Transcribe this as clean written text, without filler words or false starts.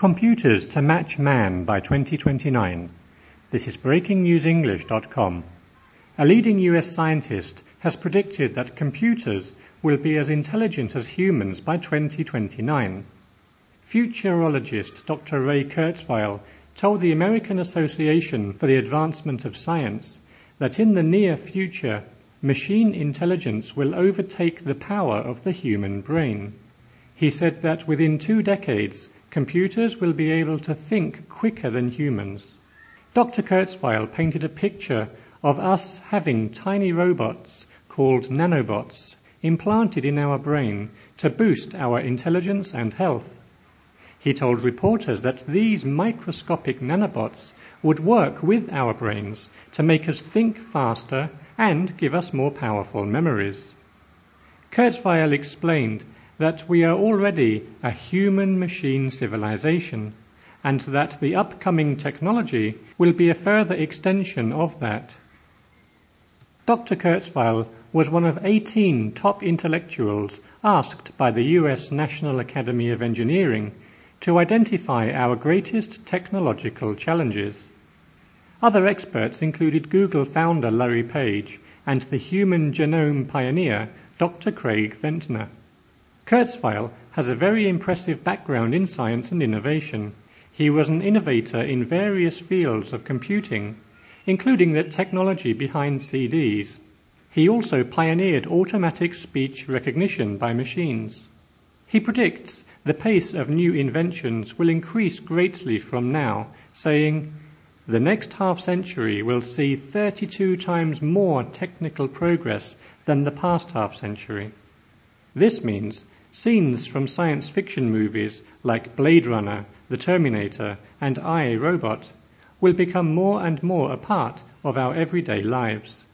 Computers to match man by 2029. This is breakingnewsenglish.com. A leading US scientist has predicted that computers will be as intelligent as humans by 2029. Futurologist Dr. Ray Kurzweil told the American Association for the Advancement of Science that in the near future, machine intelligence will overtake the power of the human brain. He said that within 2 decades, computers will be able to think quicker than humans. Dr. Kurzweil painted a picture of us having tiny robots called nanobots implanted in our brain to boost our intelligence and health. He told reporters that these microscopic nanobots would work with our brains to make us think faster and give us more powerful memories. Kurzweil explained that we are already a human-machine civilization and that the upcoming technology will be a further extension of that. Dr. Kurzweil was one of 18 top intellectuals asked by the US National Academy of Engineering to identify our greatest technological challenges. Other experts included Google founder Larry Page and the human genome pioneer Dr. Craig Ventner. Kurzweil has a very impressive background in science and innovation. He was an innovator in various fields of computing, including the technology behind CDs. He also pioneered automatic speech recognition by machines. He predicts the pace of new inventions will increase greatly from now, saying, "The next half-century will see 32 times more technical progress than the past half-century." This means scenes from science fiction movies like Blade Runner, The Terminator, and I, Robot will become more and more a part of our everyday lives.